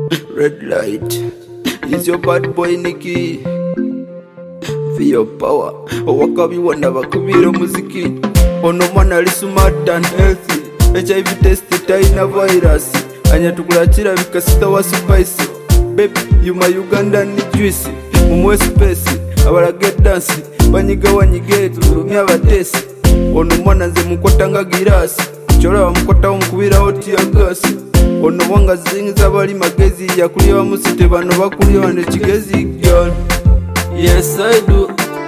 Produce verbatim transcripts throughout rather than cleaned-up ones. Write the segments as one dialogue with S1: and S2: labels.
S1: Red light is your bad boy Nicky. For your power, wakabiwanda bakubira muziki. Ono mwana ali smart and healthy. H I V test taina virus. Anyatukula chira bikasita wa spicy. Baby, you my Ugandan juicy. Mumwe space, abalage dance. Banyiga wanyige tulumya abatesi. Ono mwana nze mukotanga girasi. Chola mukota omukubira oti ya gasi. Ono wanga zingiza bali magezi yakulya bamusite bano bakulya bane kigezi girl. Yes I do.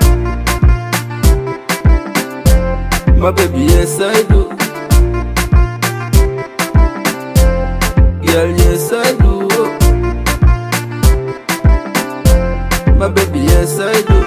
S1: My baby, yes I do. Girl, yes I do. My baby, yes I do.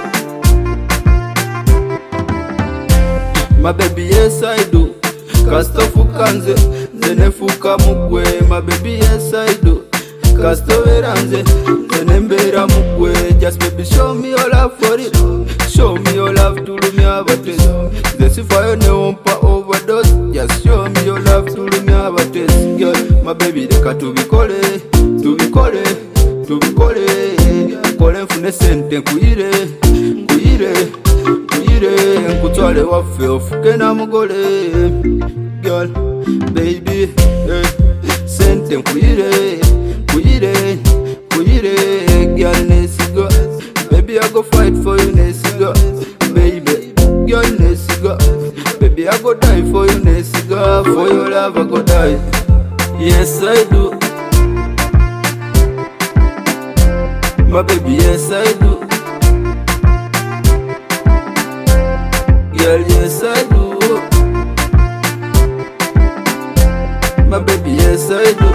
S1: My baby, yes I do. Kastofuka nze, nze nefuka mugwe. My baby, yes I do. Kastovera nze, nze nembera mugwe. Just baby, show me your love for it. Show me your love to me abates. Nze sifayo ne wompa overdose. Just show me your love to me abates. Girl, my baby, leka tubikole, tubikole, tubikole. Kole nfune sente nkuyire, nkuyire, nkuyire. Nkutwale waffe ofuke na mugole. Girl, baby, eh. Sente nkuyire, nkuyire, nkuyire. Girl, nesiga. Baby, I go fight for you, nesiga. Baby, girl, nesiga. Baby, I go die for you, nesiga. For your love, I go die. Yes, I do. My baby, yes, I do. Girl, yes, I do. My baby, yes, I do.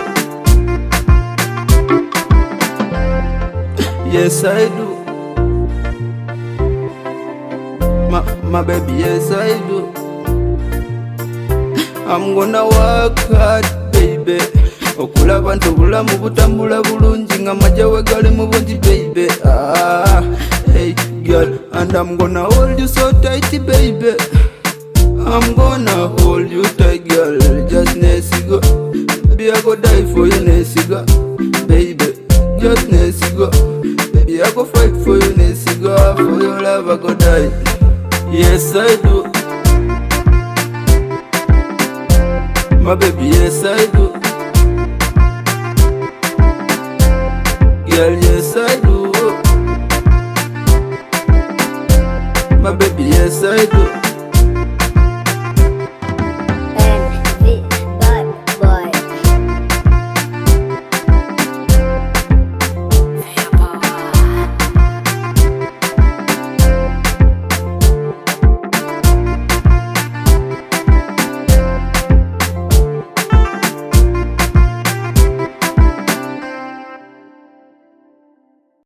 S1: Yes, I do. My, my baby, yes, I do. I'm gonna work hard, baby. Okulaba ntobulamu butambula bulungi nga majawe gali mu bungi, baby. Ah, hey, girl, and I'm gonna hold you so tight, baby. I'm gonna hold you tight, girl. Just nesiga. Baby, I go die for you, nesiga. Baby, just nesiga. Baby, I go fight for you, nesiga. For your love, I go die. Yes, I do. My baby, yes, I do.